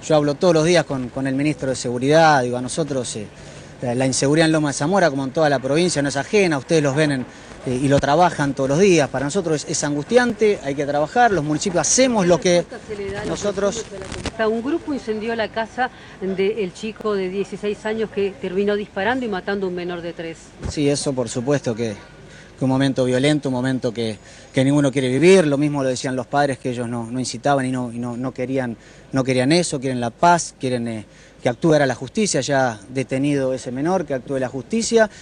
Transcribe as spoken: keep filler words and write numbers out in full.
Yo hablo todos los días con, con el ministro de Seguridad, digo, a nosotros eh, la inseguridad en Loma de Zamora, como en toda la provincia, no es ajena, ustedes los ven en, eh, y lo trabajan todos los días. Para nosotros es, es angustiante, hay que trabajar, los municipios hacemos lo que nosotros... Un grupo incendió la casa del chico de dieciséis años que terminó disparando y matando a un menor de tres. Sí, eso por supuesto que... que un momento violento, un momento que, que ninguno quiere vivir, lo mismo lo decían los padres, que ellos no, no incitaban y, no, y no, no, querían, no querían eso, quieren la paz, quieren eh, que actúe ahora la justicia, ya detenido ese menor, que actúe la justicia.